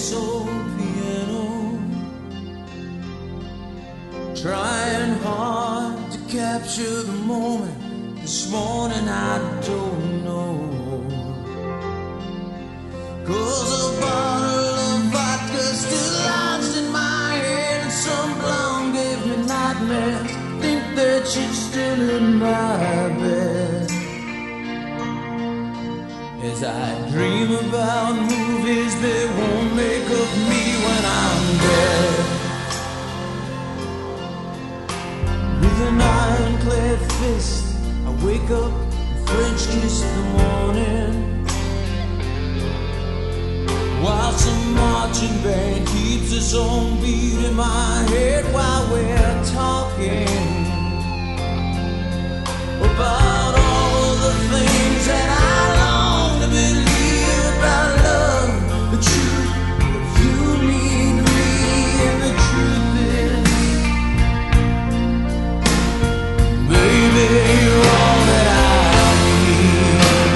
this old piano, trying hard to capture the moment. This morning I don't know, 'cause a bottle of vodka still lodged in my head, and some blonde gave me nightmares. Think that she's still in my bed as I dream about movies that won't make of me when I'm dead. With an ironclad fist, I wake up and French kiss the morning, while some marching band keeps its own beat in my head while we're talking about all the things that I long to believe about love, the truth of you need me, and the truth is, baby, you're all that I need.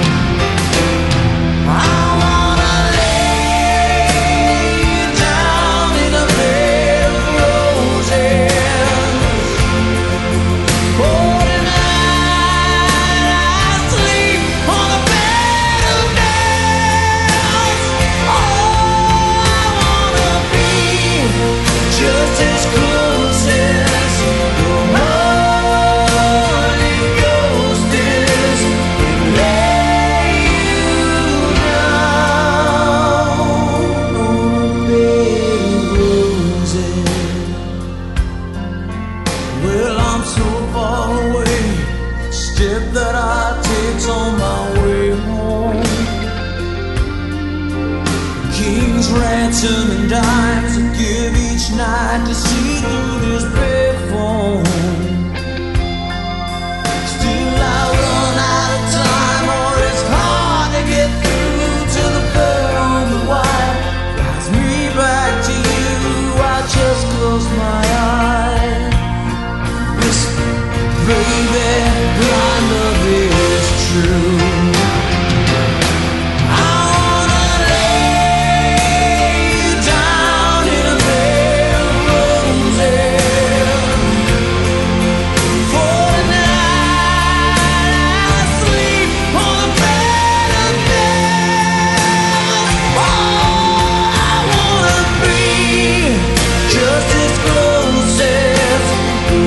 I wanna lay you down in a bed of roses. Oh, tonight I sleep on a bed of nails. Oh, I wanna be just as close as the Holy Ghost is, and lay you down on a bed of roses. Well, I'm so far away, step that I take's on my way home. King's ransom and dimes I give each night to see through this bed phone. Still I run out of time, or it's hard to get through to the pearl on the wire. Flies me back to you, I just close my eyes. Whisper, baby, blind love is true. I wanna lay you down in a bed of roses. For tonight I sleep on a bed of nails. Oh, I wanna be just as close as the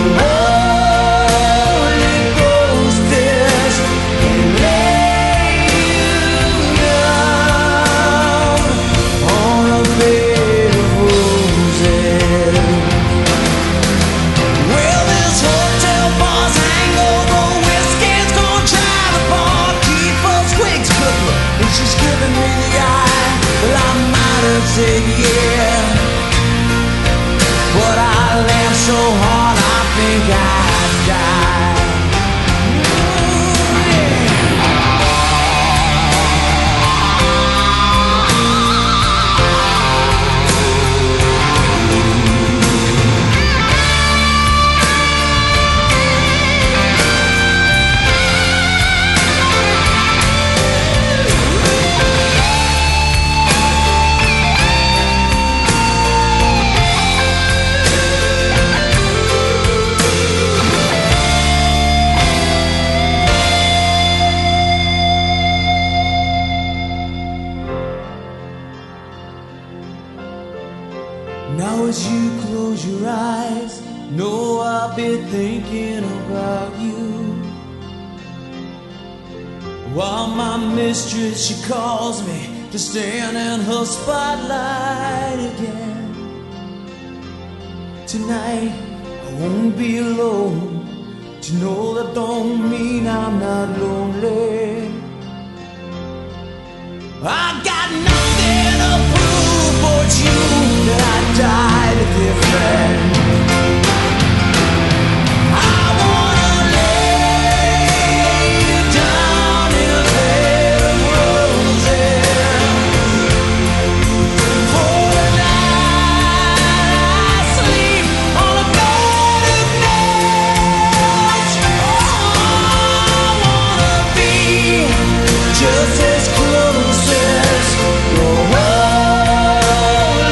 Holy Ghost is, and lay you down on a bed of roses. Well, this hotel bar's hangover whiskey's gonna try the bar, keep us quick cooking, and she's giving me the eye. Well, I might have said yeah, but I laughed so hard I think I'd die. Now as you close your eyes, know I'll be thinking about you, while my mistress, she calls me to stand in her spotlight again. Tonight I won't be alone, to know that don't mean I'm not lonely. I got nothing to prove, but it's you that I died a different. I wanna lay you down in a bed of roses. For tonight I sleep on a bed of nails. Oh, I wanna be just as close as the Holy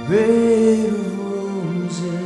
bed of roses.